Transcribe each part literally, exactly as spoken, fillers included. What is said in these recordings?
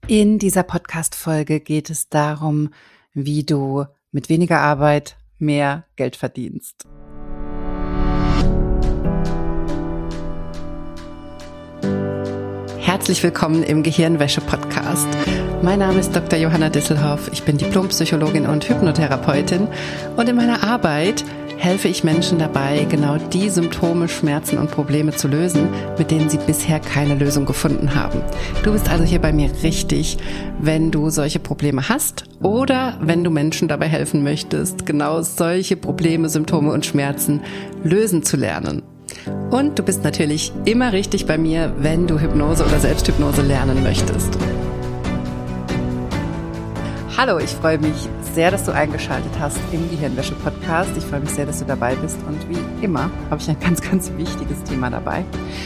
In dieser Podcast-Folge geht es darum, wie du mit weniger Arbeit mehr Geld verdienst. Herzlich willkommen im Gehirnwäsche-Podcast. Mein Name ist Doktor Johanna Disselhoff. Ich bin Diplompsychologin und Hypnotherapeutin und in meiner Arbeit helfe ich Menschen dabei, genau die Symptome, Schmerzen und Probleme zu lösen, mit denen sie bisher keine Lösung gefunden haben. Du bist also hier bei mir richtig, wenn du solche Probleme hast oder wenn du Menschen dabei helfen möchtest, genau solche Probleme, Symptome und Schmerzen lösen zu lernen. Und du bist natürlich immer richtig bei mir, wenn du Hypnose oder Selbsthypnose lernen möchtest. Hallo, ich freue mich sehr, dass du eingeschaltet hast im Gehirnwäsche-Podcast. Ich freue mich sehr, dass du dabei bist und wie immer habe ich ein ganz, ganz wichtiges Thema dabei.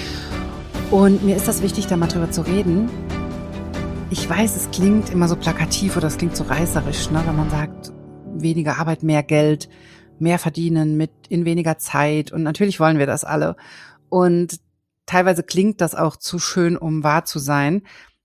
Und mir ist das wichtig, da mal drüber zu reden. Ich weiß, es klingt immer so plakativ oder es klingt so reißerisch, ne, wenn man sagt, weniger Arbeit, mehr Geld, mehr verdienen mit in weniger Zeit. Und natürlich wollen wir das alle. Und teilweise klingt das auch zu schön, um wahr zu sein.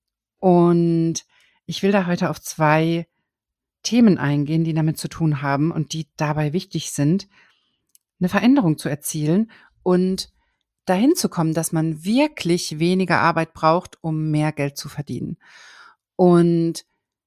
Und ich will da heute auf zwei Themen eingehen, die damit zu tun haben und die dabei wichtig sind, eine Veränderung zu erzielen und dahin zu kommen, dass man wirklich weniger Arbeit braucht, um mehr Geld zu verdienen. Und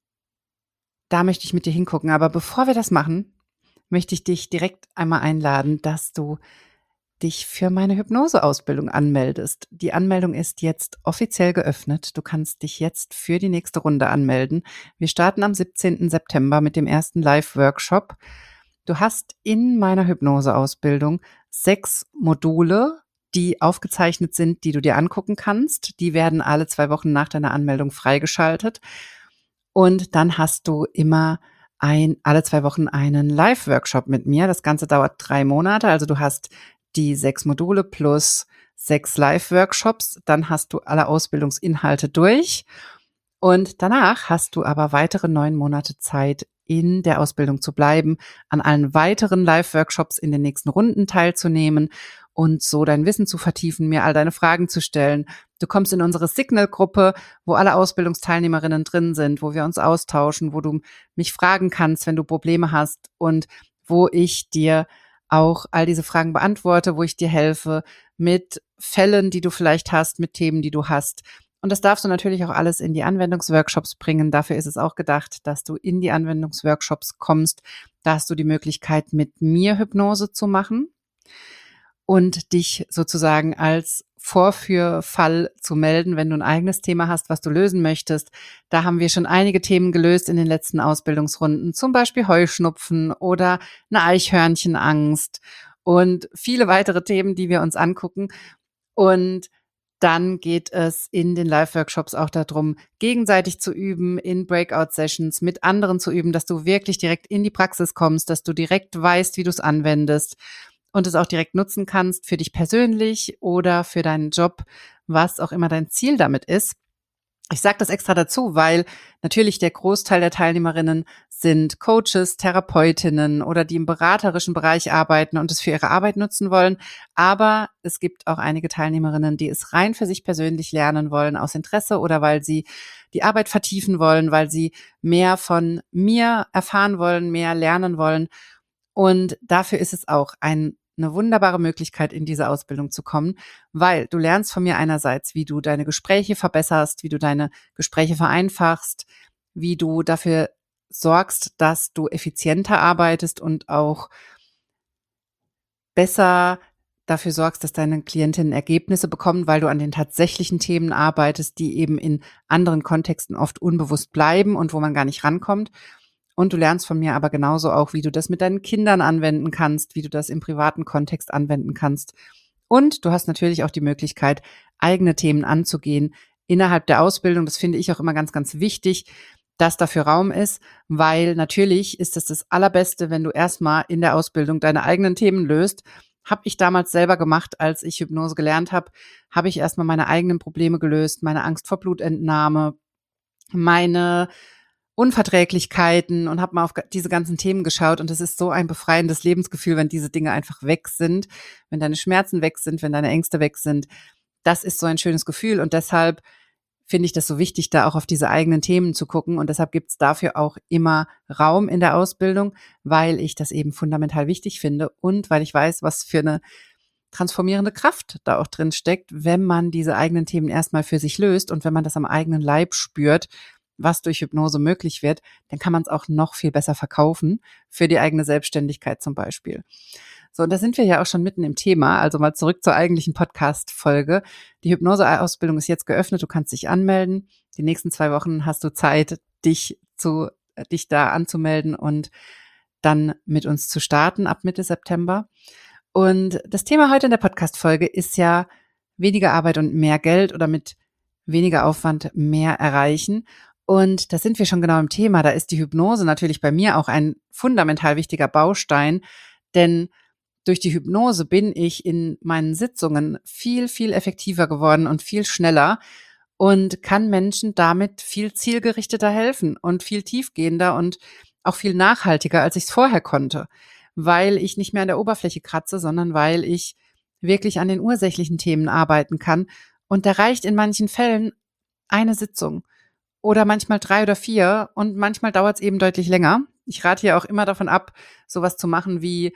da möchte ich mit dir hingucken. Aber bevor wir das machen, möchte ich dich direkt einmal einladen, dass du dich für meine Hypnoseausbildung anmeldest. Die Anmeldung ist jetzt offiziell geöffnet. Du kannst dich jetzt für die nächste Runde anmelden. Wir starten am siebzehnten September mit dem ersten Live-Workshop. Du hast in meiner Hypnoseausbildung sechs Module, die aufgezeichnet sind, die du dir angucken kannst. Die werden alle zwei Wochen nach deiner Anmeldung freigeschaltet. Und dann hast du immer ein, alle zwei Wochen einen Live-Workshop mit mir. Das Ganze dauert drei Monate. Also du hast die sechs Module plus sechs Live-Workshops, dann hast du alle Ausbildungsinhalte durch und danach hast du aber weitere neun Monate Zeit, in der Ausbildung zu bleiben, an allen weiteren Live-Workshops in den nächsten Runden teilzunehmen und so dein Wissen zu vertiefen, mir all deine Fragen zu stellen. Du kommst in unsere Signal-Gruppe, wo alle Ausbildungsteilnehmerinnen drin sind, wo wir uns austauschen, wo du mich fragen kannst, wenn du Probleme hast und wo ich dir auch all diese Fragen beantworte, wo ich dir helfe mit Fällen, die du vielleicht hast, mit Themen, die du hast. Und das darfst du natürlich auch alles in die Anwendungsworkshops bringen. Dafür ist es auch gedacht, dass du in die Anwendungsworkshops kommst. Da hast du die Möglichkeit, mit mir Hypnose zu machen und dich sozusagen als Vorführfall zu melden, wenn du ein eigenes Thema hast, was du lösen möchtest. Da haben wir schon einige Themen gelöst in den letzten Ausbildungsrunden, zum Beispiel Heuschnupfen oder eine Eichhörnchenangst und viele weitere Themen, die wir uns angucken. Und dann geht es in den Live-Workshops auch darum, gegenseitig zu üben, in Breakout-Sessions mit anderen zu üben, dass du wirklich direkt in die Praxis kommst, dass du direkt weißt, wie du es anwendest und es auch direkt nutzen kannst für dich persönlich oder für deinen Job, was auch immer dein Ziel damit ist. Ich sage das extra dazu, weil natürlich der Großteil der Teilnehmerinnen sind Coaches, Therapeutinnen oder die im beraterischen Bereich arbeiten und es für ihre Arbeit nutzen wollen. Aber es gibt auch einige Teilnehmerinnen, die es rein für sich persönlich lernen wollen, aus Interesse oder weil sie die Arbeit vertiefen wollen, weil sie mehr von mir erfahren wollen, mehr lernen wollen. Und dafür ist es auch ein eine wunderbare Möglichkeit, in diese Ausbildung zu kommen, weil du lernst von mir einerseits, wie du deine Gespräche verbesserst, wie du deine Gespräche vereinfachst, wie du dafür sorgst, dass du effizienter arbeitest und auch besser dafür sorgst, dass deine Klientinnen Ergebnisse bekommen, weil du an den tatsächlichen Themen arbeitest, die eben in anderen Kontexten oft unbewusst bleiben und wo man gar nicht rankommt. Und du lernst von mir aber genauso auch, wie du das mit deinen Kindern anwenden kannst, wie du das im privaten Kontext anwenden kannst. Und du hast natürlich auch die Möglichkeit, eigene Themen anzugehen innerhalb der Ausbildung. Das finde ich auch immer ganz, ganz wichtig, dass dafür Raum ist, weil natürlich ist es das Allerbeste, wenn du erstmal in der Ausbildung deine eigenen Themen löst. Habe ich damals selber gemacht, als ich Hypnose gelernt habe, habe ich erstmal meine eigenen Probleme gelöst, meine Angst vor Blutentnahme, meine Unverträglichkeiten und habe mal auf diese ganzen Themen geschaut und es ist so ein befreiendes Lebensgefühl, wenn diese Dinge einfach weg sind, wenn deine Schmerzen weg sind, wenn deine Ängste weg sind. Das ist so ein schönes Gefühl und deshalb finde ich das so wichtig, da auch auf diese eigenen Themen zu gucken. Und deshalb gibt es dafür auch immer Raum in der Ausbildung, weil ich das eben fundamental wichtig finde und weil ich weiß, was für eine transformierende Kraft da auch drin steckt, wenn man diese eigenen Themen erstmal für sich löst und wenn man das am eigenen Leib spürt, was durch Hypnose möglich wird, dann kann man es auch noch viel besser verkaufen für die eigene Selbstständigkeit zum Beispiel. So, und da sind wir ja auch schon mitten im Thema. Also mal zurück zur eigentlichen Podcast-Folge. Die Hypnose-Ausbildung ist jetzt geöffnet. Du kannst dich anmelden. Die nächsten zwei Wochen hast du Zeit, dich zu, dich da anzumelden und dann mit uns zu starten ab Mitte September. Und das Thema heute in der Podcast-Folge ist ja weniger Arbeit und mehr Geld oder mit weniger Aufwand mehr erreichen. Und da sind wir schon genau im Thema. Da ist die Hypnose natürlich bei mir auch ein fundamental wichtiger Baustein, denn durch die Hypnose bin ich in meinen Sitzungen viel, viel effektiver geworden und viel schneller und kann Menschen damit viel zielgerichteter helfen und viel tiefgehender und auch viel nachhaltiger, als ich es vorher konnte, weil ich nicht mehr an der Oberfläche kratze, sondern weil ich wirklich an den ursächlichen Themen arbeiten kann. Und da reicht in manchen Fällen eine Sitzung oder manchmal drei oder vier und manchmal dauert es eben deutlich länger. Ich rate hier auch immer davon ab, sowas zu machen wie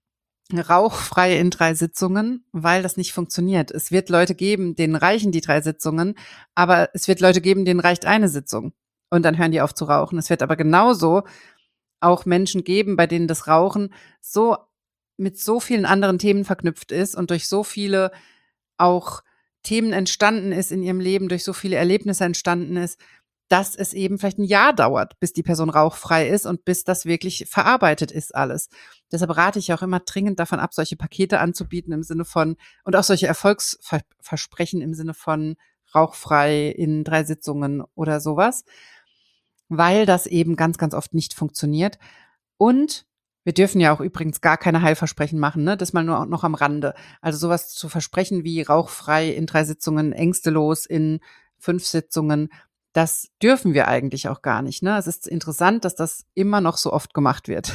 rauchfrei in drei Sitzungen, weil das nicht funktioniert. Es wird Leute geben, denen reichen die drei Sitzungen, aber es wird Leute geben, denen reicht eine Sitzung und dann hören die auf zu rauchen. Es wird aber genauso auch Menschen geben, bei denen das Rauchen so mit so vielen anderen Themen verknüpft ist und durch so viele auch Themen entstanden ist in ihrem Leben, durch so viele Erlebnisse entstanden ist, dass es eben vielleicht ein Jahr dauert, bis die Person rauchfrei ist und bis das wirklich verarbeitet ist alles. Deshalb rate ich auch immer dringend davon ab, solche Pakete anzubieten im Sinne von, und auch solche Erfolgsversprechen im Sinne von rauchfrei in drei Sitzungen oder sowas, weil das eben ganz, ganz oft nicht funktioniert. Und wir dürfen ja auch übrigens gar keine Heilversprechen machen, ne? Das mal nur noch am Rande. Also sowas zu versprechen wie rauchfrei in drei Sitzungen, ängstelos in fünf Sitzungen, das dürfen wir eigentlich auch gar nicht, ne? Es ist interessant, dass das immer noch so oft gemacht wird.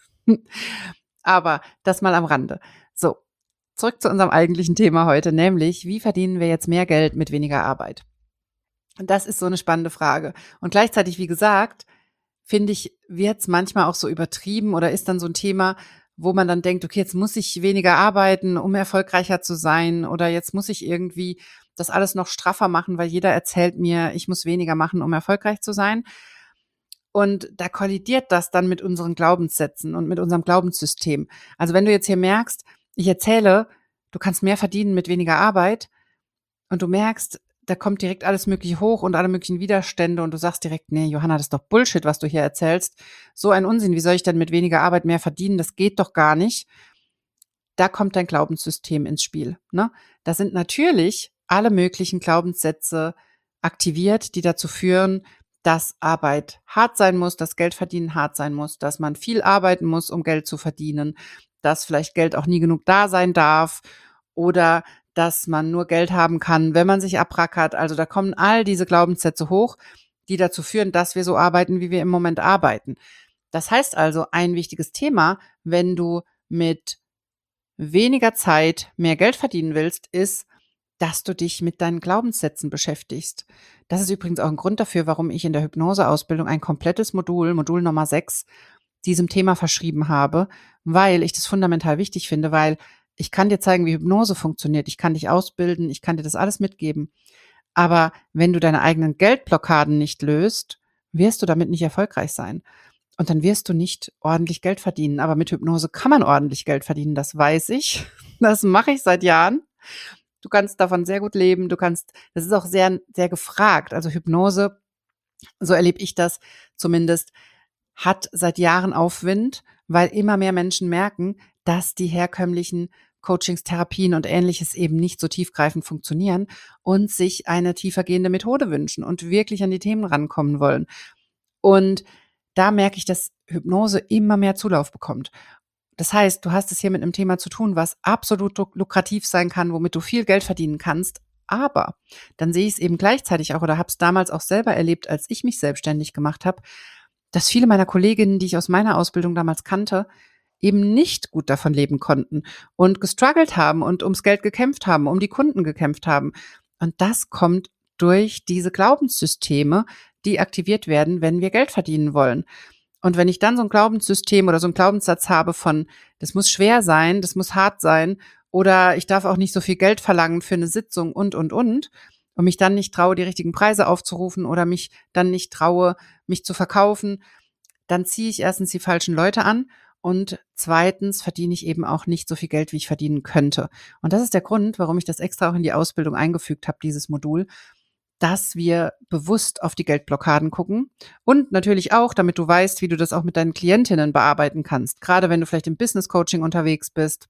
Aber das mal am Rande. So, zurück zu unserem eigentlichen Thema heute, nämlich, wie verdienen wir jetzt mehr Geld mit weniger Arbeit? Und das ist so eine spannende Frage. Und gleichzeitig, wie gesagt, finde ich, wird es manchmal auch so übertrieben oder ist dann so ein Thema, wo man dann denkt, okay, jetzt muss ich weniger arbeiten, um erfolgreicher zu sein, oder jetzt muss ich irgendwie das alles noch straffer machen, weil jeder erzählt mir, ich muss weniger machen, um erfolgreich zu sein. Und da kollidiert das dann mit unseren Glaubenssätzen und mit unserem Glaubenssystem. Also wenn du jetzt hier merkst, ich erzähle, du kannst mehr verdienen mit weniger Arbeit und du merkst, da kommt direkt alles Mögliche hoch und alle möglichen Widerstände und du sagst direkt, nee, Johanna, das ist doch Bullshit, was du hier erzählst. So ein Unsinn, wie soll ich denn mit weniger Arbeit mehr verdienen? Das geht doch gar nicht. Da kommt dein Glaubenssystem ins Spiel, ne? Da sind natürlich alle möglichen Glaubenssätze aktiviert, die dazu führen, dass Arbeit hart sein muss, dass Geld verdienen hart sein muss, dass man viel arbeiten muss, um Geld zu verdienen, dass vielleicht Geld auch nie genug da sein darf oder dass man nur Geld haben kann, wenn man sich abrackert. Also da kommen all diese Glaubenssätze hoch, die dazu führen, dass wir so arbeiten, wie wir im Moment arbeiten. Das heißt also, ein wichtiges Thema, wenn du mit weniger Zeit mehr Geld verdienen willst, ist, dass du dich mit deinen Glaubenssätzen beschäftigst. Das ist übrigens auch ein Grund dafür, warum ich in der Hypnoseausbildung ein komplettes Modul, Modul Nummer sechs, diesem Thema verschrieben habe, weil ich das fundamental wichtig finde, weil ich kann dir zeigen, wie Hypnose funktioniert, ich kann dich ausbilden, ich kann dir das alles mitgeben. Aber wenn du deine eigenen Geldblockaden nicht löst, wirst du damit nicht erfolgreich sein. Und dann wirst du nicht ordentlich Geld verdienen. Aber mit Hypnose kann man ordentlich Geld verdienen, das weiß ich. Das mache ich seit Jahren. Du kannst davon sehr gut leben, du kannst, das ist auch sehr, sehr gefragt. Also Hypnose, so erlebe ich das zumindest, hat seit Jahren Aufwind, weil immer mehr Menschen merken, dass die herkömmlichen Coachings, Therapien und Ähnliches eben nicht so tiefgreifend funktionieren und sich eine tiefergehende Methode wünschen und wirklich an die Themen rankommen wollen. Und da merke ich, dass Hypnose immer mehr Zulauf bekommt. Das heißt, du hast es hier mit einem Thema zu tun, was absolut lukrativ sein kann, womit du viel Geld verdienen kannst. Aber dann sehe ich es eben gleichzeitig auch oder habe es damals auch selber erlebt, als ich mich selbstständig gemacht habe, dass viele meiner Kolleginnen, die ich aus meiner Ausbildung damals kannte, eben nicht gut davon leben konnten und gestruggelt haben und ums Geld gekämpft haben, um die Kunden gekämpft haben. Und das kommt durch diese Glaubenssysteme, die aktiviert werden, wenn wir Geld verdienen wollen. Und wenn ich dann so ein Glaubenssystem oder so einen Glaubenssatz habe von, das muss schwer sein, das muss hart sein oder ich darf auch nicht so viel Geld verlangen für eine Sitzung und, und, und, und mich dann nicht traue, die richtigen Preise aufzurufen oder mich dann nicht traue, mich zu verkaufen, dann ziehe ich erstens die falschen Leute an und zweitens verdiene ich eben auch nicht so viel Geld, wie ich verdienen könnte. Und das ist der Grund, warum ich das extra auch in die Ausbildung eingefügt habe, dieses Modul, dass wir bewusst auf die Geldblockaden gucken und natürlich auch, damit du weißt, wie du das auch mit deinen Klientinnen bearbeiten kannst. Gerade wenn du vielleicht im Business Coaching unterwegs bist,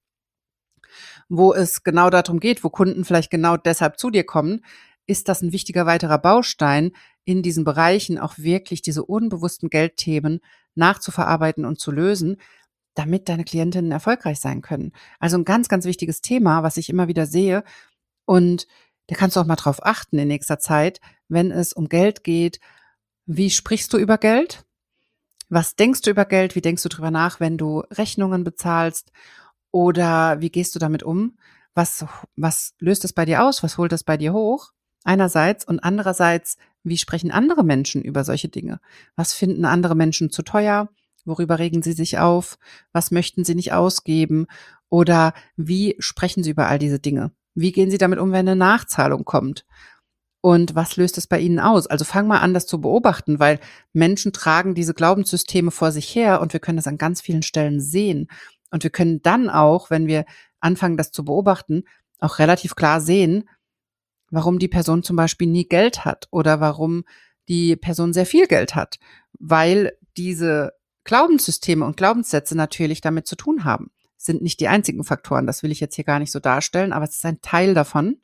wo es genau darum geht, wo Kunden vielleicht genau deshalb zu dir kommen, ist das ein wichtiger weiterer Baustein, in diesen Bereichen auch wirklich diese unbewussten Geldthemen nachzuverarbeiten und zu lösen, damit deine Klientinnen erfolgreich sein können. Also ein ganz, ganz wichtiges Thema, was ich immer wieder sehe. Und da kannst du auch mal drauf achten in nächster Zeit, wenn es um Geld geht. Wie sprichst du über Geld? Was denkst du über Geld? Wie denkst du drüber nach, wenn du Rechnungen bezahlst? Oder wie gehst du damit um? Was, was löst es bei dir aus? Was holt es bei dir hoch? Einerseits und andererseits, wie sprechen andere Menschen über solche Dinge? Was finden andere Menschen zu teuer? Worüber regen sie sich auf? Was möchten sie nicht ausgeben? Oder wie sprechen sie über all diese Dinge? Wie gehen sie damit um, wenn eine Nachzahlung kommt? Und was löst es bei ihnen aus? Also fang mal an, das zu beobachten, weil Menschen tragen diese Glaubenssysteme vor sich her und wir können das an ganz vielen Stellen sehen. Und wir können dann auch, wenn wir anfangen, das zu beobachten, auch relativ klar sehen, warum die Person zum Beispiel nie Geld hat oder warum die Person sehr viel Geld hat, weil diese Glaubenssysteme und Glaubenssätze natürlich damit zu tun haben. Sind nicht die einzigen Faktoren, das will ich jetzt hier gar nicht so darstellen, aber es ist ein Teil davon,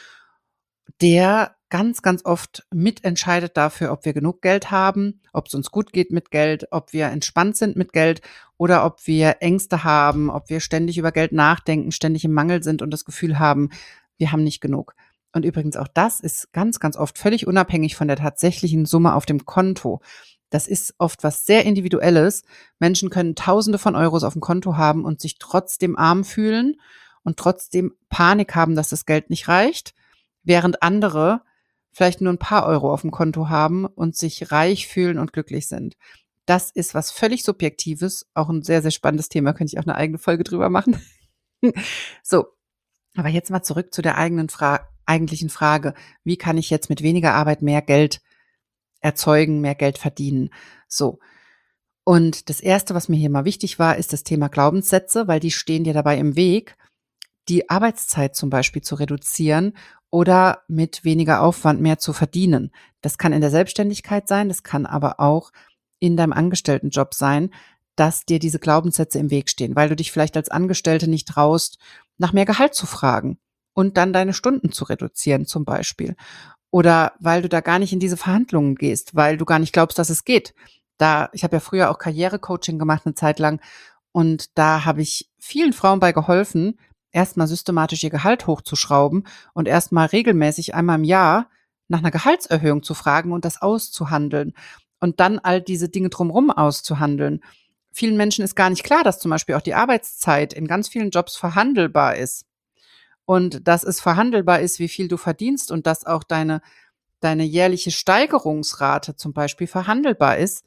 der ganz, ganz oft mitentscheidet dafür, ob wir genug Geld haben, ob es uns gut geht mit Geld, ob wir entspannt sind mit Geld oder ob wir Ängste haben, ob wir ständig über Geld nachdenken, ständig im Mangel sind und das Gefühl haben, wir haben nicht genug. Und übrigens auch das ist ganz, ganz oft völlig unabhängig von der tatsächlichen Summe auf dem Konto. Das ist oft was sehr Individuelles. Menschen können Tausende von Euros auf dem Konto haben und sich trotzdem arm fühlen und trotzdem Panik haben, dass das Geld nicht reicht, während andere vielleicht nur ein paar Euro auf dem Konto haben und sich reich fühlen und glücklich sind. Das ist was völlig Subjektives, auch ein sehr, sehr spannendes Thema, könnte ich auch eine eigene Folge drüber machen. So, aber jetzt mal zurück zu der eigenen Fra- eigentlichen Frage, wie kann ich jetzt mit weniger Arbeit mehr Geld erzeugen, mehr Geld verdienen? So, und das Erste, was mir hier mal wichtig war, ist das Thema Glaubenssätze, weil die stehen dir dabei im Weg, die Arbeitszeit zum Beispiel zu reduzieren oder mit weniger Aufwand mehr zu verdienen. Das kann in der Selbstständigkeit sein, das kann aber auch in deinem Angestelltenjob sein, dass dir diese Glaubenssätze im Weg stehen, weil du dich vielleicht als Angestellte nicht traust, nach mehr Gehalt zu fragen und dann deine Stunden zu reduzieren zum Beispiel. Oder weil du da gar nicht in diese Verhandlungen gehst, weil du gar nicht glaubst, dass es geht. Da, ich habe ja früher auch Karrierecoaching gemacht eine Zeit lang und da habe ich vielen Frauen bei geholfen, erstmal systematisch ihr Gehalt hochzuschrauben und erstmal regelmäßig einmal im Jahr nach einer Gehaltserhöhung zu fragen und das auszuhandeln und dann all diese Dinge drumherum auszuhandeln. Vielen Menschen ist gar nicht klar, dass zum Beispiel auch die Arbeitszeit in ganz vielen Jobs verhandelbar ist und dass es verhandelbar ist, wie viel du verdienst und dass auch deine, deine jährliche Steigerungsrate zum Beispiel verhandelbar ist.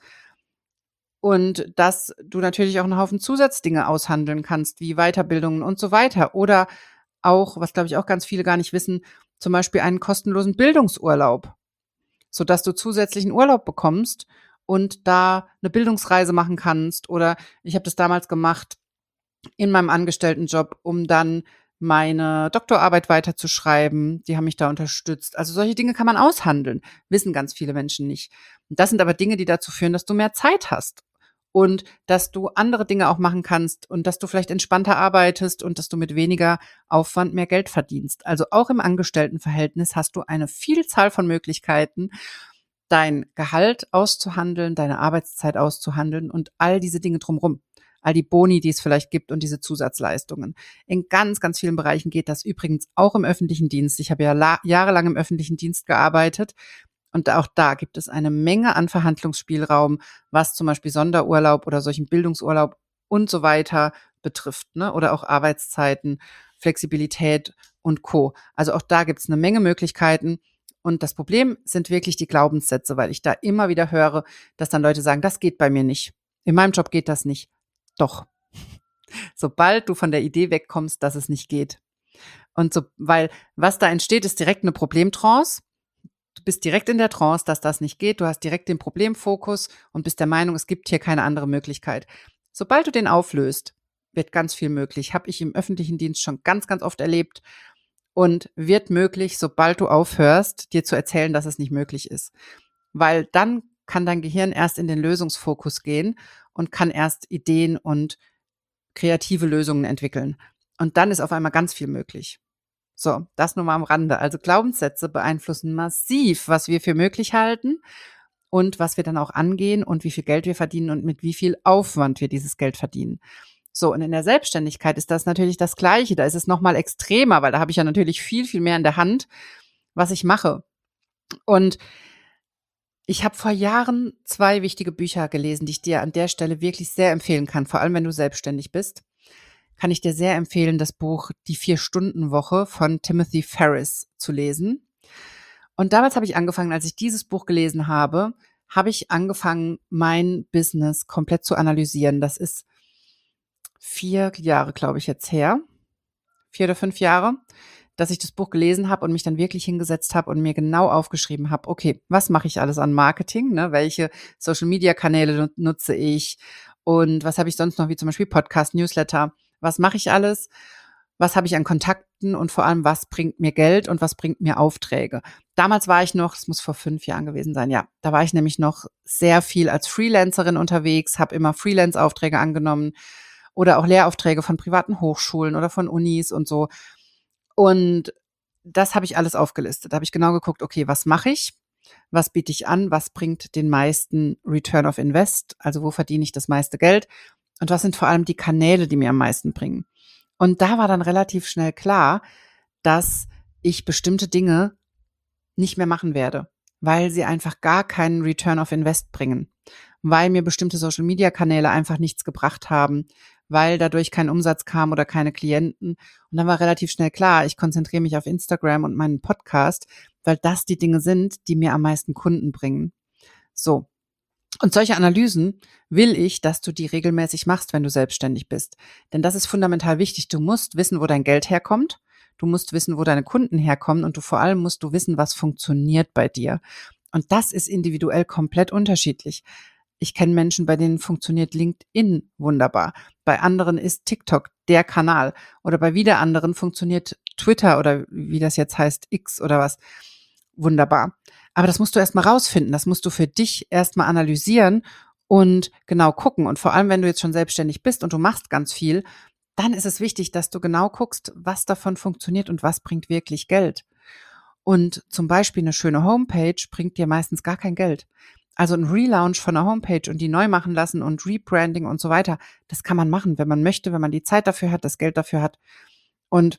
Und dass du natürlich auch einen Haufen Zusatzdinge aushandeln kannst, wie Weiterbildungen und so weiter. Oder auch, was glaube ich auch ganz viele gar nicht wissen, zum Beispiel einen kostenlosen Bildungsurlaub, sodass du zusätzlichen Urlaub bekommst und da eine Bildungsreise machen kannst. Oder ich habe das damals gemacht in meinem Angestelltenjob, um dann meine Doktorarbeit weiterzuschreiben. Die haben mich da unterstützt. Also solche Dinge kann man aushandeln, wissen ganz viele Menschen nicht. Das sind aber Dinge, die dazu führen, dass du mehr Zeit hast und dass du andere Dinge auch machen kannst und dass du vielleicht entspannter arbeitest und dass du mit weniger Aufwand mehr Geld verdienst. Also auch im Angestelltenverhältnis hast du eine Vielzahl von Möglichkeiten, dein Gehalt auszuhandeln, deine Arbeitszeit auszuhandeln und all diese Dinge drumherum. All die Boni, die es vielleicht gibt und diese Zusatzleistungen. In ganz, ganz vielen Bereichen geht das übrigens auch im öffentlichen Dienst. Ich habe ja la- jahrelang im öffentlichen Dienst gearbeitet und auch da gibt es eine Menge an Verhandlungsspielraum, was zum Beispiel Sonderurlaub oder solchen Bildungsurlaub und so weiter betrifft, ne? Oder auch Arbeitszeiten, Flexibilität und Co. Also auch da gibt es eine Menge Möglichkeiten Und das Problem sind wirklich die Glaubenssätze, weil ich da immer wieder höre, dass dann Leute sagen, das geht bei mir nicht. In meinem Job geht das nicht. Doch. Sobald du von der Idee wegkommst, dass es nicht geht. Und so, weil was da entsteht, ist direkt eine Problemtrance. Du bist direkt in der Trance, dass das nicht geht. Du hast direkt den Problemfokus und bist der Meinung, es gibt hier keine andere Möglichkeit. Sobald du den auflöst, wird ganz viel möglich. Habe ich im öffentlichen Dienst schon ganz, ganz oft erlebt. Und wird möglich, sobald du aufhörst, dir zu erzählen, dass es nicht möglich ist. Weil dann kann dein Gehirn erst in den Lösungsfokus gehen und kann erst Ideen und kreative Lösungen entwickeln. Und dann ist auf einmal ganz viel möglich. So, das nur mal am Rande. Also Glaubenssätze beeinflussen massiv, was wir für möglich halten und was wir dann auch angehen und wie viel Geld wir verdienen und mit wie viel Aufwand wir dieses Geld verdienen. So, und in der Selbstständigkeit ist das natürlich das Gleiche. Da ist es nochmal extremer, weil da habe ich ja natürlich viel, viel mehr in der Hand, was ich mache. Und ich habe vor Jahren zwei wichtige Bücher gelesen, die ich dir an der Stelle wirklich sehr empfehlen kann, vor allem wenn du selbstständig bist. Kann ich dir sehr empfehlen, das Buch Die Vier-Stunden-Woche von Timothy Ferriss zu lesen. Und damals habe ich angefangen, als ich dieses Buch gelesen habe, habe ich angefangen, mein Business komplett zu analysieren. Das ist vier Jahre, glaube ich, jetzt her, vier oder fünf Jahre, dass ich das Buch gelesen habe und mich dann wirklich hingesetzt habe und mir genau aufgeschrieben habe, okay, was mache ich alles an Marketing, ne? Welche Social-Media-Kanäle nutze ich und was habe ich sonst noch, wie zum Beispiel Podcast, Newsletter, was mache ich alles, was habe ich an Kontakten und vor allem, was bringt mir Geld und was bringt mir Aufträge. Damals war ich noch, es muss vor fünf Jahren gewesen sein, ja, da war ich nämlich noch sehr viel als Freelancerin unterwegs, habe immer Freelance-Aufträge angenommen, oder auch Lehraufträge von privaten Hochschulen oder von Unis und so. Und das habe ich alles aufgelistet. Da habe ich genau geguckt, okay, was mache ich? Was biete ich an? Was bringt den meisten Return of Invest? Also wo verdiene ich das meiste Geld? Und was sind vor allem die Kanäle, die mir am meisten bringen? Und da war dann relativ schnell klar, dass ich bestimmte Dinge nicht mehr machen werde, weil sie einfach gar keinen Return of Invest bringen, weil mir bestimmte Social-Media-Kanäle einfach nichts gebracht haben, weil dadurch kein Umsatz kam oder keine Klienten. Und dann war relativ schnell klar, ich konzentriere mich auf Instagram und meinen Podcast, weil das die Dinge sind, die mir am meisten Kunden bringen. So. Und solche Analysen will ich, dass du die regelmäßig machst, wenn du selbstständig bist. Denn das ist fundamental wichtig. Du musst wissen, wo dein Geld herkommt. Du musst wissen, wo deine Kunden herkommen. Und du vor allem musst du wissen, was funktioniert bei dir. Und das ist individuell komplett unterschiedlich. Ich kenne Menschen, bei denen funktioniert LinkedIn wunderbar. Bei anderen ist TikTok der Kanal. Oder bei wieder anderen funktioniert Twitter oder wie das jetzt heißt, X oder was, wunderbar. Aber das musst du erstmal rausfinden. Das musst du für dich erstmal analysieren und genau gucken. Und vor allem, wenn du jetzt schon selbstständig bist und du machst ganz viel, dann ist es wichtig, dass du genau guckst, was davon funktioniert und was bringt wirklich Geld. Und zum Beispiel eine schöne Homepage bringt dir meistens gar kein Geld. Also ein Relaunch von einer Homepage und die neu machen lassen und Rebranding und so weiter, das kann man machen, wenn man möchte, wenn man die Zeit dafür hat, das Geld dafür hat und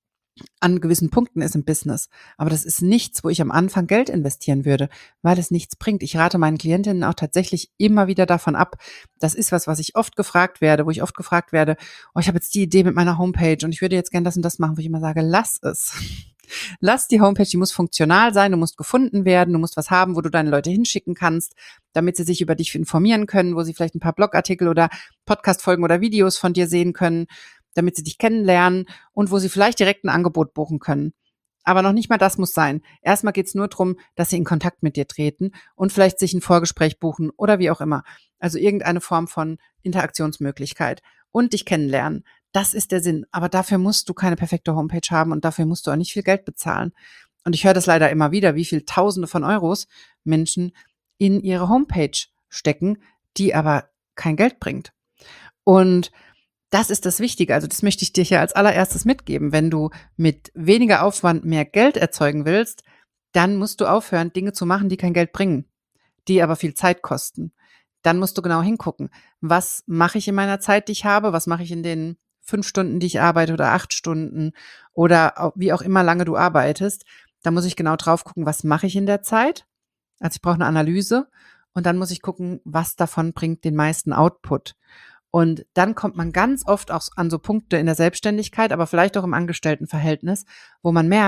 an gewissen Punkten ist im Business. Aber das ist nichts, wo ich am Anfang Geld investieren würde, weil es nichts bringt. Ich rate meinen Klientinnen auch tatsächlich immer wieder davon ab. Das ist was, was ich oft gefragt werde, wo ich oft gefragt werde, oh, ich habe jetzt die Idee mit meiner Homepage und ich würde jetzt gern das und das machen, wo ich immer sage, lass es. Lass die Homepage, die muss funktional sein, du musst gefunden werden, du musst was haben, wo du deine Leute hinschicken kannst, damit sie sich über dich informieren können, wo sie vielleicht ein paar Blogartikel oder Podcast-Folgen oder Videos von dir sehen können, damit sie dich kennenlernen und wo sie vielleicht direkt ein Angebot buchen können. Aber noch nicht mal das muss sein. Erstmal geht's nur darum, dass sie in Kontakt mit dir treten und vielleicht sich ein Vorgespräch buchen oder wie auch immer. Also irgendeine Form von Interaktionsmöglichkeit und dich kennenlernen. Das ist der Sinn. Aber dafür musst du keine perfekte Homepage haben und dafür musst du auch nicht viel Geld bezahlen. Und ich höre das leider immer wieder, wie viel Tausende von Euros Menschen in ihre Homepage stecken, die aber kein Geld bringt. Und das ist das Wichtige. Also das möchte ich dir hier als allererstes mitgeben. Wenn du mit weniger Aufwand mehr Geld erzeugen willst, dann musst du aufhören, Dinge zu machen, die kein Geld bringen, die aber viel Zeit kosten. Dann musst du genau hingucken. Was mache ich in meiner Zeit, die ich habe? Was mache ich in den fünf Stunden, die ich arbeite oder acht Stunden oder wie auch immer lange du arbeitest? Da muss ich genau drauf gucken, was mache ich in der Zeit? Also ich brauche eine Analyse und dann muss ich gucken, was davon bringt den meisten Output. Und dann kommt man ganz oft auch an so Punkte in der Selbstständigkeit, aber vielleicht auch im Angestelltenverhältnis, wo man merkt,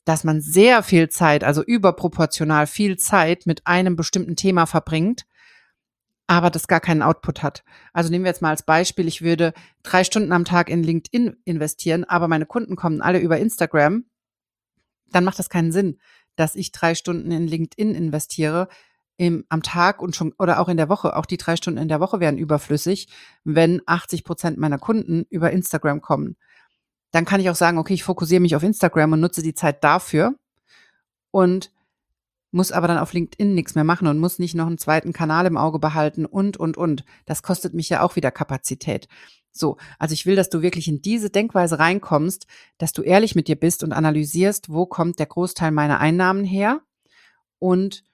dass man sehr viel Zeit, also überproportional viel Zeit mit einem bestimmten Thema verbringt, aber das gar keinen Output hat. Also nehmen wir jetzt mal als Beispiel, ich würde drei Stunden am Tag in LinkedIn investieren, aber meine Kunden kommen alle über Instagram, dann macht das keinen Sinn, dass ich drei Stunden in LinkedIn investiere im, am Tag und schon oder auch in der Woche. Auch die drei Stunden in der Woche wären überflüssig, wenn achtzig Prozent meiner Kunden über Instagram kommen. Dann kann ich auch sagen, okay, ich fokussiere mich auf Instagram und nutze die Zeit dafür und muss aber dann auf LinkedIn nichts mehr machen und muss nicht noch einen zweiten Kanal im Auge behalten und, und, und. Das kostet mich ja auch wieder Kapazität. So, also ich will, dass du wirklich in diese Denkweise reinkommst, dass du ehrlich mit dir bist und analysierst, wo kommt der Großteil meiner Einnahmen her und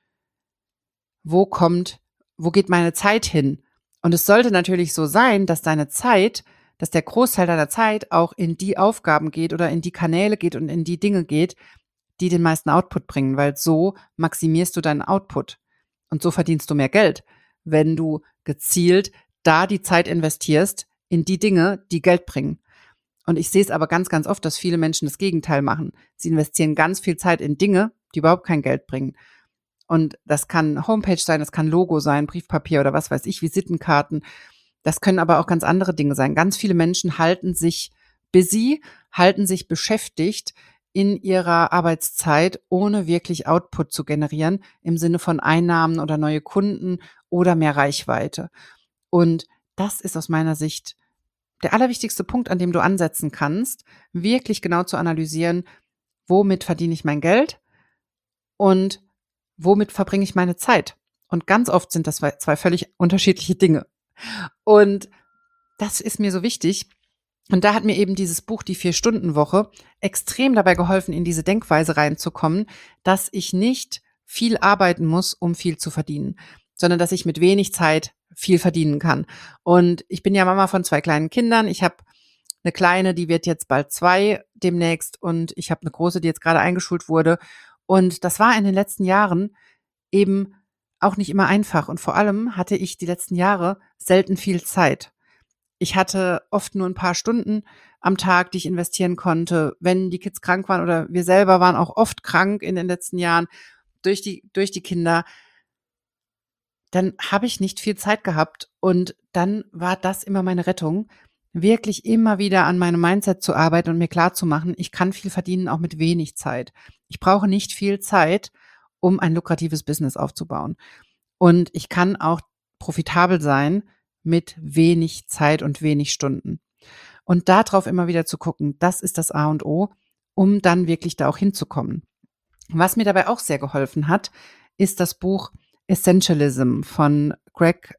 wo kommt, wo geht meine Zeit hin? Und es sollte natürlich so sein, dass deine Zeit, dass der Großteil deiner Zeit auch in die Aufgaben geht oder in die Kanäle geht und in die Dinge geht, die den meisten Output bringen, weil so maximierst du deinen Output und so verdienst du mehr Geld, wenn du gezielt da die Zeit investierst in die Dinge, die Geld bringen. Und ich sehe es aber ganz, ganz oft, dass viele Menschen das Gegenteil machen. Sie investieren ganz viel Zeit in Dinge, die überhaupt kein Geld bringen. Und das kann Homepage sein, das kann Logo sein, Briefpapier oder was weiß ich, Visitenkarten. Das können aber auch ganz andere Dinge sein. Ganz viele Menschen halten sich busy, halten sich beschäftigt in ihrer Arbeitszeit, ohne wirklich Output zu generieren, im Sinne von Einnahmen oder neue Kunden oder mehr Reichweite. Und das ist aus meiner Sicht der allerwichtigste Punkt, an dem du ansetzen kannst, wirklich genau zu analysieren, womit verdiene ich mein Geld und womit verbringe ich meine Zeit. Und ganz oft sind das zwei, zwei völlig unterschiedliche Dinge. Und das ist mir so wichtig. Und da hat mir eben dieses Buch, die Vier-Stunden-Woche, extrem dabei geholfen, in diese Denkweise reinzukommen, dass ich nicht viel arbeiten muss, um viel zu verdienen, sondern dass ich mit wenig Zeit viel verdienen kann. Und ich bin ja Mama von zwei kleinen Kindern. Ich habe eine Kleine, die wird jetzt bald zwei demnächst und ich habe eine Große, die jetzt gerade eingeschult wurde. Und das war in den letzten Jahren eben auch nicht immer einfach. Und vor allem hatte ich die letzten Jahre selten viel Zeit. Ich hatte oft nur ein paar Stunden am Tag, die ich investieren konnte, wenn die Kids krank waren oder wir selber waren auch oft krank in den letzten Jahren durch die, durch die Kinder. Dann habe ich nicht viel Zeit gehabt und dann war das immer meine Rettung, wirklich immer wieder an meinem Mindset zu arbeiten und mir klarzumachen, ich kann viel verdienen, auch mit wenig Zeit. Ich brauche nicht viel Zeit, um ein lukratives Business aufzubauen. Und ich kann auch profitabel sein mit wenig Zeit und wenig Stunden. Und darauf immer wieder zu gucken, das ist das A und O, um dann wirklich da auch hinzukommen. Was mir dabei auch sehr geholfen hat, ist das Buch Essentialism von Greg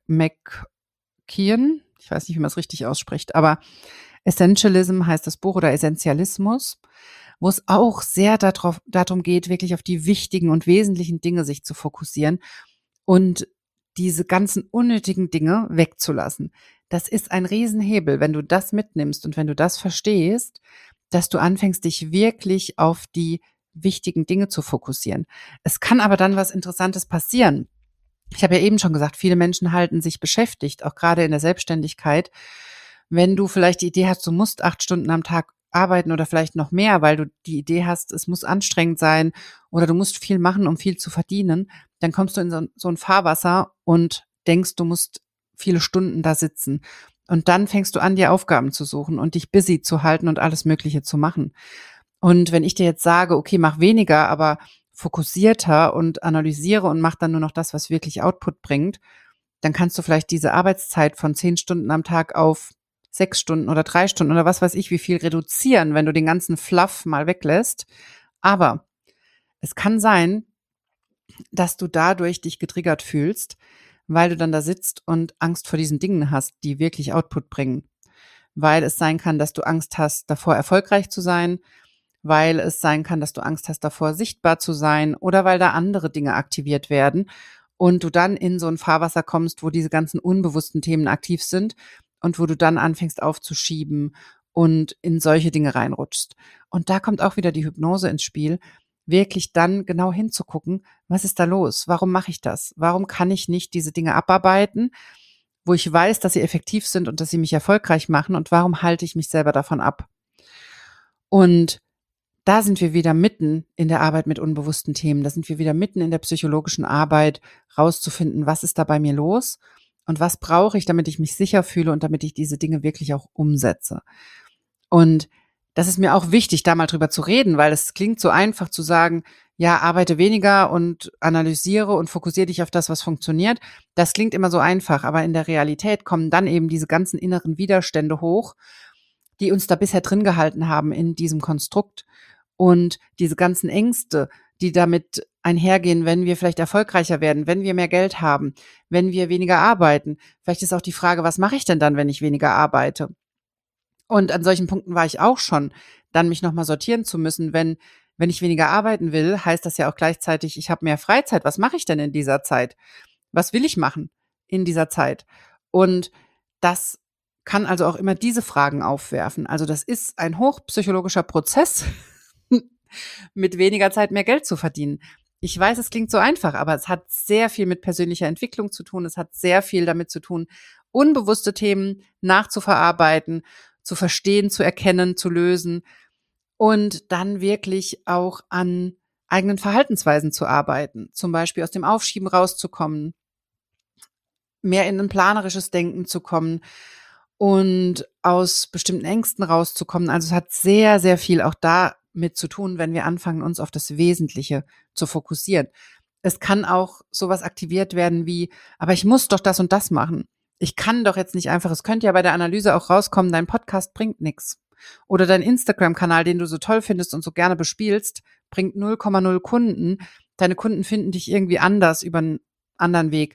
McKeown. Ich weiß nicht, wie man es richtig ausspricht, aber Essentialism heißt das Buch oder Essentialismus, wo es auch sehr darauf, darum geht, wirklich auf die wichtigen und wesentlichen Dinge sich zu fokussieren und diese ganzen unnötigen Dinge wegzulassen. Das ist ein Riesenhebel, wenn du das mitnimmst und wenn du das verstehst, dass du anfängst, dich wirklich auf die wichtigen Dinge zu fokussieren. Es kann aber dann was Interessantes passieren. Ich habe ja eben schon gesagt, viele Menschen halten sich beschäftigt, auch gerade in der Selbstständigkeit. Wenn du vielleicht die Idee hast, du musst acht Stunden am Tag arbeiten oder vielleicht noch mehr, weil du die Idee hast, es muss anstrengend sein oder du musst viel machen, um viel zu verdienen, dann kommst du in so, so ein Fahrwasser und denkst, du musst viele Stunden da sitzen. Und dann fängst du an, dir Aufgaben zu suchen und dich busy zu halten und alles Mögliche zu machen. Und wenn ich dir jetzt sage, okay, mach weniger, aber fokussierter und analysiere und mach dann nur noch das, was wirklich Output bringt, dann kannst du vielleicht diese Arbeitszeit von zehn Stunden am Tag auf sechs Stunden oder drei Stunden oder was weiß ich, wie viel reduzieren, wenn du den ganzen Fluff mal weglässt. Aber es kann sein, dass du dadurch dich getriggert fühlst, weil du dann da sitzt und Angst vor diesen Dingen hast, die wirklich Output bringen. Weil es sein kann, dass du Angst hast, davor erfolgreich zu sein, weil es sein kann, dass du Angst hast, davor sichtbar zu sein oder weil da andere Dinge aktiviert werden und du dann in so ein Fahrwasser kommst, wo diese ganzen unbewussten Themen aktiv sind und wo du dann anfängst aufzuschieben und in solche Dinge reinrutschst. Und da kommt auch wieder die Hypnose ins Spiel, wirklich dann genau hinzugucken, was ist da los? Warum mache ich das? Warum kann ich nicht diese Dinge abarbeiten, wo ich weiß, dass sie effektiv sind und dass sie mich erfolgreich machen und warum halte ich mich selber davon ab? Und da sind wir wieder mitten in der Arbeit mit unbewussten Themen. Da sind wir wieder mitten in der psychologischen Arbeit, rauszufinden, was ist da bei mir los und was brauche ich, damit ich mich sicher fühle und damit ich diese Dinge wirklich auch umsetze. Und das ist mir auch wichtig, da mal drüber zu reden, weil es klingt so einfach zu sagen, ja, arbeite weniger und analysiere und fokussiere dich auf das, was funktioniert. Das klingt immer so einfach, aber in der Realität kommen dann eben diese ganzen inneren Widerstände hoch, die uns da bisher drin gehalten haben in diesem Konstrukt. Und diese ganzen Ängste, die damit einhergehen, wenn wir vielleicht erfolgreicher werden, wenn wir mehr Geld haben, wenn wir weniger arbeiten. Vielleicht ist auch die Frage, was mache ich denn dann, wenn ich weniger arbeite? Und an solchen Punkten war ich auch schon, dann mich nochmal sortieren zu müssen. Wenn, wenn ich weniger arbeiten will, heißt das ja auch gleichzeitig, ich habe mehr Freizeit. Was mache ich denn in dieser Zeit? Was will ich machen in dieser Zeit? Und das kann also auch immer diese Fragen aufwerfen. Also das ist ein hochpsychologischer Prozess, mit weniger Zeit mehr Geld zu verdienen. Ich weiß, es klingt so einfach, aber es hat sehr viel mit persönlicher Entwicklung zu tun. Es hat sehr viel damit zu tun, unbewusste Themen nachzuverarbeiten, zu verstehen, zu erkennen, zu lösen und dann wirklich auch an eigenen Verhaltensweisen zu arbeiten. Zum Beispiel aus dem Aufschieben rauszukommen, mehr in ein planerisches Denken zu kommen und aus bestimmten Ängsten rauszukommen. Also es hat sehr, sehr viel auch damit zu tun, wenn wir anfangen, uns auf das Wesentliche zu fokussieren. Es kann auch sowas aktiviert werden wie, aber ich muss doch das und das machen. Ich kann doch jetzt nicht einfach, es könnte ja bei der Analyse auch rauskommen, dein Podcast bringt nichts. Oder dein Instagram-Kanal, den du so toll findest und so gerne bespielst, bringt null Komma null Kunden. Deine Kunden finden dich irgendwie anders über einen anderen Weg.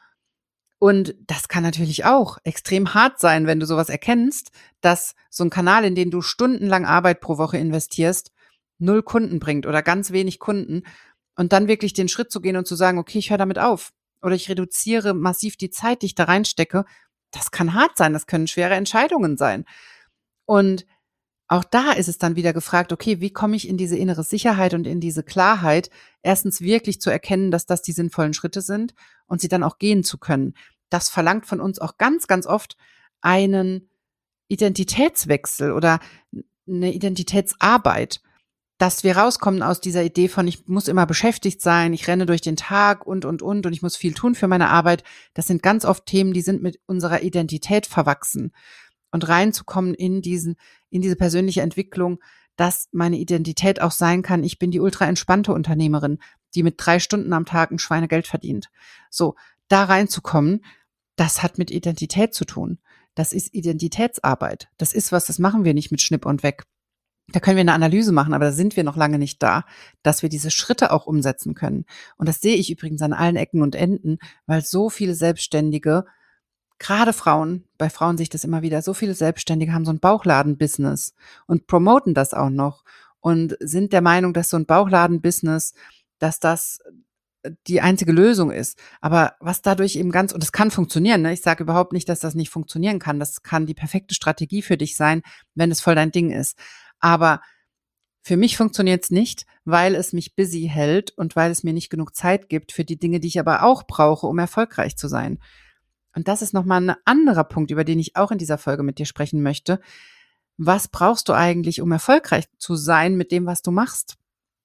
Und das kann natürlich auch extrem hart sein, wenn du sowas erkennst, dass so ein Kanal, in den du stundenlang Arbeit pro Woche investierst, null Kunden bringt oder ganz wenig Kunden und dann wirklich den Schritt zu gehen und zu sagen, okay, ich höre damit auf oder ich reduziere massiv die Zeit, die ich da reinstecke. Das kann hart sein, das können schwere Entscheidungen sein. Und auch da ist es dann wieder gefragt, okay, wie komme ich in diese innere Sicherheit und in diese Klarheit, erstens wirklich zu erkennen, dass das die sinnvollen Schritte sind und sie dann auch gehen zu können. Das verlangt von uns auch ganz, ganz oft einen Identitätswechsel oder eine Identitätsarbeit, dass wir rauskommen aus dieser Idee von, ich muss immer beschäftigt sein, ich renne durch den Tag und, und, und und ich muss viel tun für meine Arbeit. Das sind ganz oft Themen, die sind mit unserer Identität verwachsen. Und reinzukommen in diesen, in diese persönliche Entwicklung, dass meine Identität auch sein kann, ich bin die ultra entspannte Unternehmerin, die mit drei Stunden am Tag ein Schweinegeld verdient. So, da reinzukommen, das hat mit Identität zu tun. Das ist Identitätsarbeit. Das ist was, das machen wir nicht mit Schnipp und weg. Da können wir eine Analyse machen, aber da sind wir noch lange nicht da, dass wir diese Schritte auch umsetzen können. Und das sehe ich übrigens an allen Ecken und Enden, weil so viele Selbstständige, gerade Frauen, bei Frauen sehe ich das immer wieder, so viele Selbstständige haben so ein Bauchladen-Business und promoten das auch noch und sind der Meinung, dass so ein Bauchladen-Business, dass das die einzige Lösung ist. Aber was dadurch eben ganz, und das kann funktionieren, ne? Ich sage überhaupt nicht, dass das nicht funktionieren kann. Das kann die perfekte Strategie für dich sein, wenn es voll dein Ding ist. Aber für mich funktioniert es nicht, weil es mich busy hält und weil es mir nicht genug Zeit gibt für die Dinge, die ich aber auch brauche, um erfolgreich zu sein. Und das ist nochmal ein anderer Punkt, über den ich auch in dieser Folge mit dir sprechen möchte. Was brauchst du eigentlich, um erfolgreich zu sein mit dem, was du machst?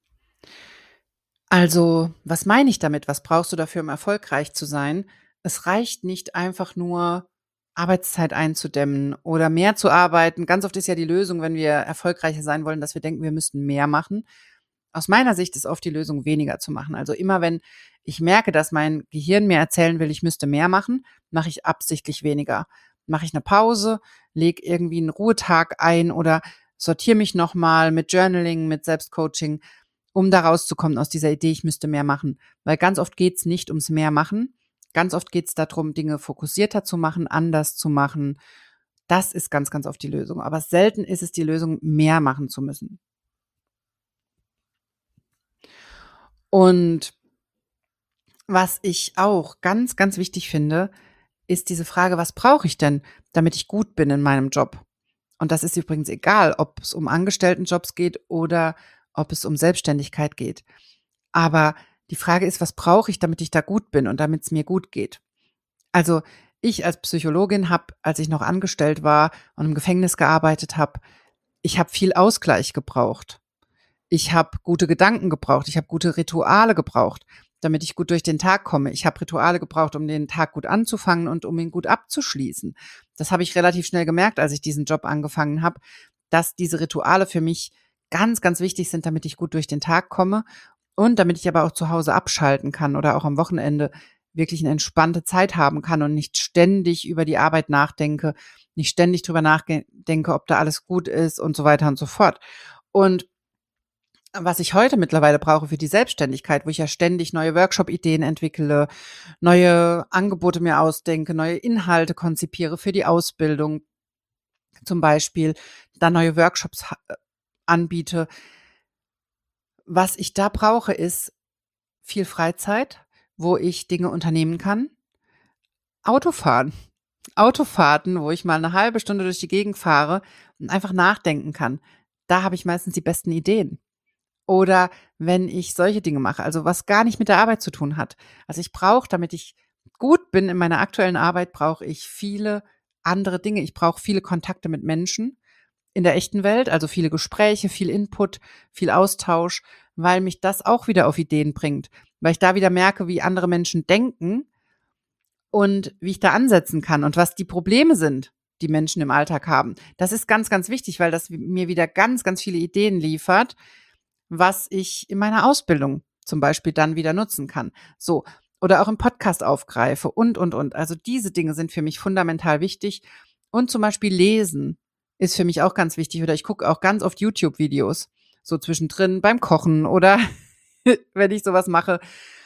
Also, was meine ich damit? Was brauchst du dafür, um erfolgreich zu sein? Es reicht nicht einfach nur, Arbeitszeit einzudämmen oder mehr zu arbeiten. Ganz oft ist ja die Lösung, wenn wir erfolgreicher sein wollen, dass wir denken, wir müssten mehr machen. Aus meiner Sicht ist oft die Lösung, weniger zu machen. Also immer, wenn ich merke, dass mein Gehirn mir erzählen will, ich müsste mehr machen, mache ich absichtlich weniger. Mache ich eine Pause, lege irgendwie einen Ruhetag ein oder sortiere mich nochmal mit Journaling, mit Selbstcoaching, um da rauszukommen aus dieser Idee, ich müsste mehr machen. Weil ganz oft geht's nicht ums mehr machen. Ganz oft geht's darum, Dinge fokussierter zu machen, anders zu machen. Das ist ganz, ganz oft die Lösung. Aber selten ist es die Lösung, mehr machen zu müssen. Und was ich auch ganz, ganz wichtig finde, ist diese Frage, was brauche ich denn, damit ich gut bin in meinem Job? Und das ist übrigens egal, ob es um Angestelltenjobs geht oder ob es um Selbstständigkeit geht. Aber die Frage ist, was brauche ich, damit ich da gut bin und damit es mir gut geht? Also ich als Psychologin habe, als ich noch angestellt war und im Gefängnis gearbeitet habe, ich habe viel Ausgleich gebraucht. Ich habe gute Gedanken gebraucht. Ich habe gute Rituale gebraucht, damit ich gut durch den Tag komme. Ich habe Rituale gebraucht, um den Tag gut anzufangen und um ihn gut abzuschließen. Das habe ich relativ schnell gemerkt, als ich diesen Job angefangen habe, dass diese Rituale für mich ganz, ganz wichtig sind, damit ich gut durch den Tag komme und damit ich aber auch zu Hause abschalten kann oder auch am Wochenende wirklich eine entspannte Zeit haben kann und nicht ständig über die Arbeit nachdenke, nicht ständig drüber nachdenke, ob da alles gut ist und so weiter und so fort. Und was ich heute mittlerweile brauche für die Selbstständigkeit, wo ich ja ständig neue Workshop-Ideen entwickle, neue Angebote mir ausdenke, neue Inhalte konzipiere für die Ausbildung zum Beispiel, dann neue Workshops anbiete. Was ich da brauche, ist viel Freizeit, wo ich Dinge unternehmen kann. Autofahren. Autofahrten, wo ich mal eine halbe Stunde durch die Gegend fahre und einfach nachdenken kann. Da habe ich meistens die besten Ideen. Oder wenn ich solche Dinge mache, also was gar nicht mit der Arbeit zu tun hat. Also ich brauche, damit ich gut bin in meiner aktuellen Arbeit, brauche ich viele andere Dinge. Ich brauche viele Kontakte mit Menschen in der echten Welt, also viele Gespräche, viel Input, viel Austausch, weil mich das auch wieder auf Ideen bringt. Weil ich da wieder merke, wie andere Menschen denken und wie ich da ansetzen kann und was die Probleme sind, die Menschen im Alltag haben. Das ist ganz, ganz wichtig, weil das mir wieder ganz, ganz viele Ideen liefert, was ich in meiner Ausbildung zum Beispiel dann wieder nutzen kann. So. Oder auch im Podcast aufgreife und, und, und. Also diese Dinge sind für mich fundamental wichtig. Und zum Beispiel Lesen ist für mich auch ganz wichtig. Oder ich gucke auch ganz oft YouTube-Videos, so zwischendrin beim Kochen oder wenn ich sowas mache,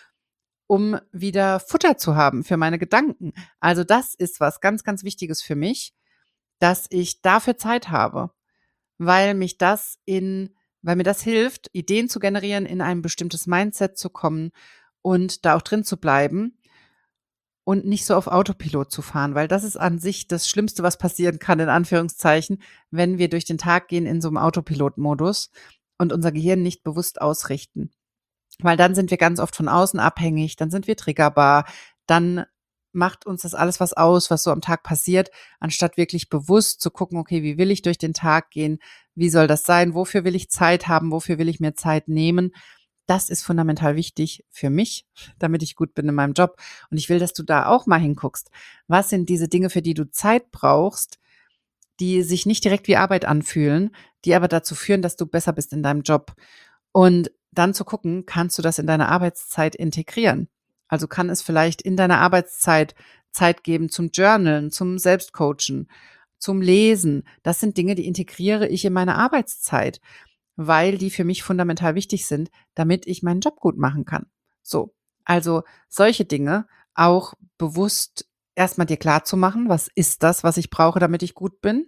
um wieder Futter zu haben für meine Gedanken. Also das ist was ganz, ganz Wichtiges für mich, dass ich dafür Zeit habe, weil mich das in weil mir das hilft, Ideen zu generieren, in ein bestimmtes Mindset zu kommen und da auch drin zu bleiben und nicht so auf Autopilot zu fahren, weil das ist an sich das Schlimmste, was passieren kann, in Anführungszeichen, wenn wir durch den Tag gehen in so einem Autopilot-Modus und unser Gehirn nicht bewusst ausrichten. Weil dann sind wir ganz oft von außen abhängig, dann sind wir triggerbar, dann macht uns das alles was aus, was so am Tag passiert, anstatt wirklich bewusst zu gucken, okay, wie will ich durch den Tag gehen, wie soll das sein, wofür will ich Zeit haben, wofür will ich mir Zeit nehmen. Das ist fundamental wichtig für mich, damit ich gut bin in meinem Job. Und ich will, dass du da auch mal hinguckst. Was sind diese Dinge, für die du Zeit brauchst, die sich nicht direkt wie Arbeit anfühlen, die aber dazu führen, dass du besser bist in deinem Job. Und dann zu gucken, kannst du das in deine Arbeitszeit integrieren? Also kann es vielleicht in deiner Arbeitszeit Zeit geben zum Journalen, zum Selbstcoachen, zum Lesen. Das sind Dinge, die integriere ich in meine Arbeitszeit, weil die für mich fundamental wichtig sind, damit ich meinen Job gut machen kann. So, also solche Dinge auch bewusst erstmal dir klar zu machen, was ist das, was ich brauche, damit ich gut bin?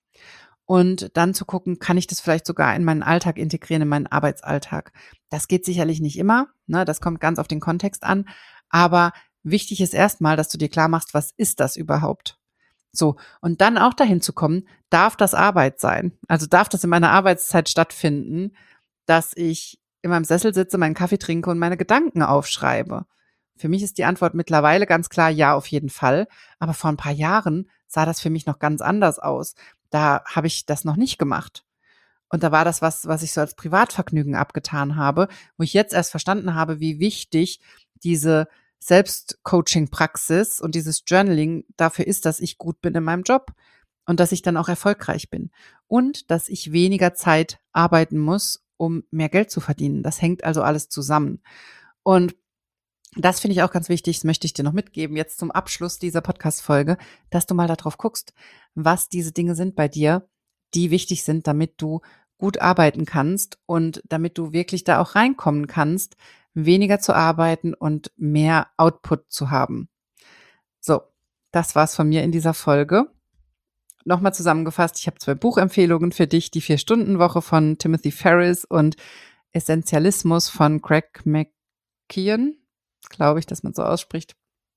Und dann zu gucken, kann ich das vielleicht sogar in meinen Alltag integrieren, in meinen Arbeitsalltag. Das geht sicherlich nicht immer, ne? Das kommt ganz auf den Kontext an. Aber wichtig ist erstmal, dass du dir klar machst, was ist das überhaupt? So, und dann auch dahin zu kommen, darf das Arbeit sein? Also darf das in meiner Arbeitszeit stattfinden, dass ich in meinem Sessel sitze, meinen Kaffee trinke und meine Gedanken aufschreibe? Für mich ist die Antwort mittlerweile ganz klar, ja, auf jeden Fall. Aber vor ein paar Jahren sah das für mich noch ganz anders aus. Da habe ich das noch nicht gemacht. Und da war das was, was ich so als Privatvergnügen abgetan habe, wo ich jetzt erst verstanden habe, wie wichtig diese Selbstcoaching-Praxis und dieses Journaling dafür ist, dass ich gut bin in meinem Job und dass ich dann auch erfolgreich bin. Und dass ich weniger Zeit arbeiten muss, um mehr Geld zu verdienen. Das hängt also alles zusammen. Und das finde ich auch ganz wichtig, das möchte ich dir noch mitgeben, jetzt zum Abschluss dieser Podcast-Folge, dass du mal darauf guckst, was diese Dinge sind bei dir, die wichtig sind, damit du gut arbeiten kannst und damit du wirklich da auch reinkommen kannst, weniger zu arbeiten und mehr Output zu haben. So, das war's von mir in dieser Folge. Nochmal zusammengefasst, ich habe zwei Buchempfehlungen für dich, die Vier-Stunden-Woche von Timothy Ferriss und Essentialismus von Greg McKeown, glaube ich, dass man so ausspricht,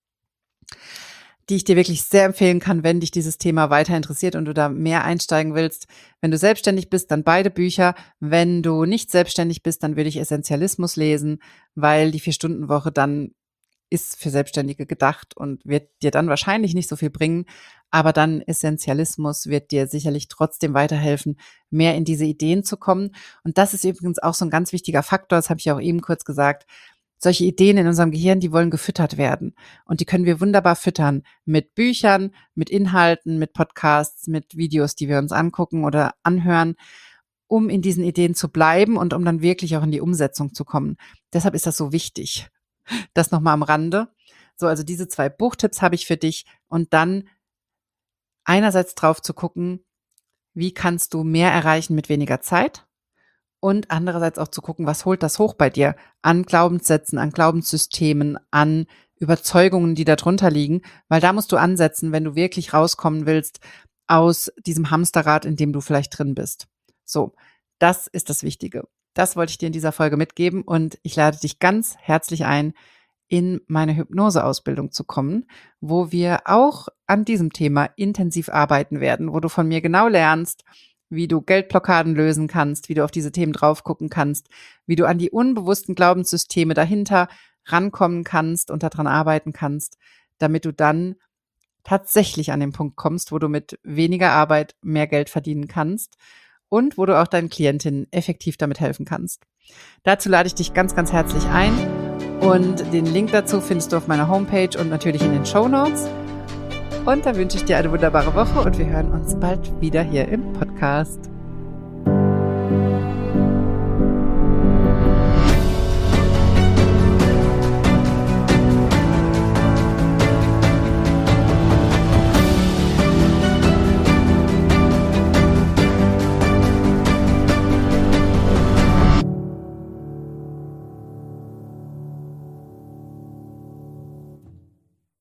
die ich dir wirklich sehr empfehlen kann, wenn dich dieses Thema weiter interessiert und du da mehr einsteigen willst. Wenn du selbstständig bist, dann beide Bücher. Wenn du nicht selbstständig bist, dann würde ich Essentialismus lesen, weil die Vier-Stunden-Woche dann ist für Selbstständige gedacht und wird dir dann wahrscheinlich nicht so viel bringen, aber dann Essentialismus wird dir sicherlich trotzdem weiterhelfen, mehr in diese Ideen zu kommen. Und das ist übrigens auch so ein ganz wichtiger Faktor, das habe ich ja auch eben kurz gesagt. Solche Ideen in unserem Gehirn, die wollen gefüttert werden. Und die können wir wunderbar füttern mit Büchern, mit Inhalten, mit Podcasts, mit Videos, die wir uns angucken oder anhören, um in diesen Ideen zu bleiben und um dann wirklich auch in die Umsetzung zu kommen. Deshalb ist das so wichtig. Das nochmal am Rande. So, also diese zwei Buchtipps habe ich für dich und dann einerseits drauf zu gucken, wie kannst du mehr erreichen mit weniger Zeit und andererseits auch zu gucken, was holt das hoch bei dir an Glaubenssätzen, an Glaubenssystemen, an Überzeugungen, die da drunter liegen, weil da musst du ansetzen, wenn du wirklich rauskommen willst aus diesem Hamsterrad, in dem du vielleicht drin bist. So, das ist das Wichtige. Das wollte ich dir in dieser Folge mitgeben und ich lade dich ganz herzlich ein, in meine Hypnoseausbildung zu kommen, wo wir auch an diesem Thema intensiv arbeiten werden, wo du von mir genau lernst, wie du Geldblockaden lösen kannst, wie du auf diese Themen drauf gucken kannst, wie du an die unbewussten Glaubenssysteme dahinter rankommen kannst und daran arbeiten kannst, damit du dann tatsächlich an den Punkt kommst, wo du mit weniger Arbeit mehr Geld verdienen kannst und wo du auch deinen Klientinnen effektiv damit helfen kannst. Dazu lade ich dich ganz, ganz herzlich ein und den Link dazu findest du auf meiner Homepage und natürlich in den Shownotes. Und da wünsche ich dir eine wunderbare Woche und wir hören uns bald wieder hier im Podcast.